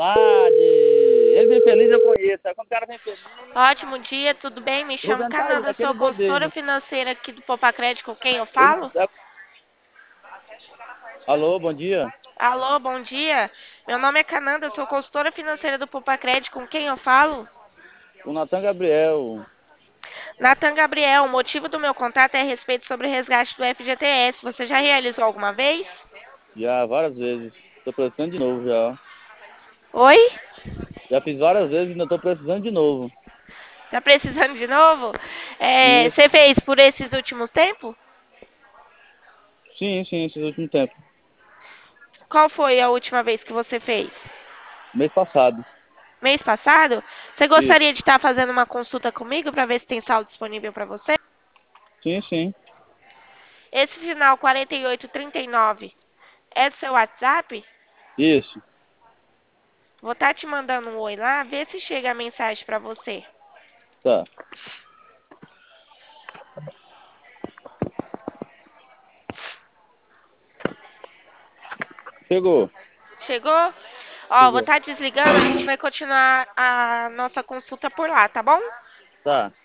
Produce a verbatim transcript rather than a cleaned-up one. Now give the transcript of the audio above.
Tarde. Ele vem feliz, eu conheço. Aí quando o cara vem feliz, Ótimo dia, tudo bem? Me o chamo Rubens tá aí, Cananda, naquele sou consultora bodejo. financeira aqui do Popacred, com quem eu Ele... falo? Alô, bom dia. Alô, bom dia. Meu nome é Cananda, sou consultora financeira do Popacred, com quem eu falo? O Natan Gabriel. Nathan Gabriel, o motivo do meu contato é a respeito sobre o resgate do F G T S. Você já realizou alguma vez? Já várias vezes. Tô precisando de novo já. Oi? Já fiz várias vezes e ainda tô precisando de novo. Tá precisando de novo? É, Isso. você fez por esses últimos tempos? Sim, sim, esses últimos tempos. Qual foi a última vez que você fez? Mês passado. Mês passado? Você Isso. gostaria de estar fazendo uma consulta comigo para ver se tem saldo disponível para você? Sim, sim. Esse final quarenta e oito trinta e nove é do seu WhatsApp? Isso. Vou estar te mandando um oi lá, vê se chega a mensagem para você. Tá. Chegou. Chegou? Ó, vou Chegou. estar desligando, a gente vai continuar a nossa consulta por lá, tá bom? Tá.